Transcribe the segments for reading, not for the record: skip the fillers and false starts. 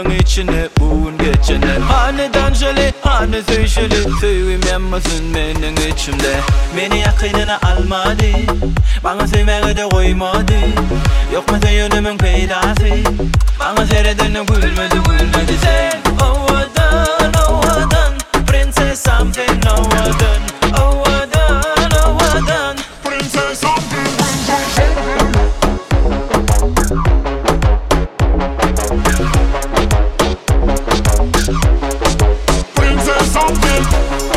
Menin içine bugün geçene Hani danjali, hani söyseli Söyleyemezsin menin içimde Beni yakınına almadı Bana sevmeyi de koymadı Yok mu yönümün peydası Bana seyredene gülmedi sen Ovadan Princess something ovadan Princess something. Princess something.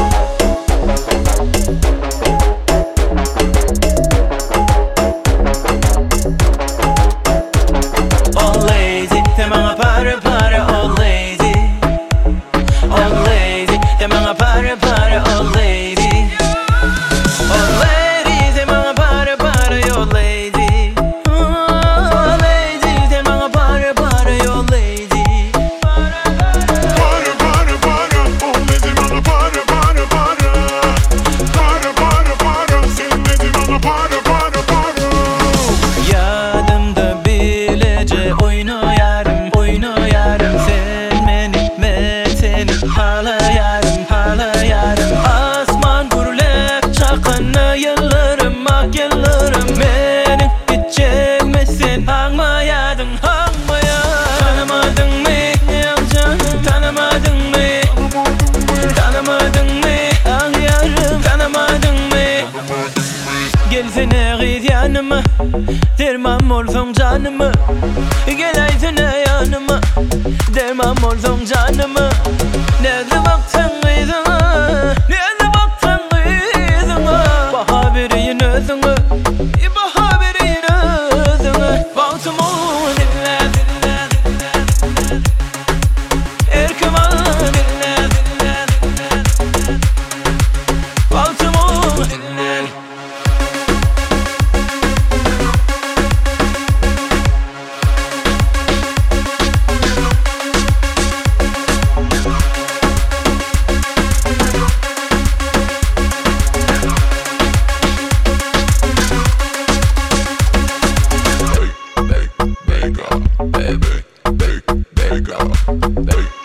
All lazy, te mga para all lazy All lazy, te mga para all lazy All lady, te mga para all lazy All lazy, te mga para all lazy Para, oh lazy mga para. Sevmedi bana para. Yadımda bilece oynayarım Sen seni halayarım Asman gurlek çakana yıllarım Beni hiç çekmesin Hangmayadın Tanımadın mı canım tanımadın mı Ah yarım tanımadın mı Gelsene git yanıma Derman olsun canımı Gel aytene yanıma Derman olsun canımı Nerede baktın kızıma Baha vereyim özüne Baktım o dinle Erkeman dinle Baktım o dinle Baby,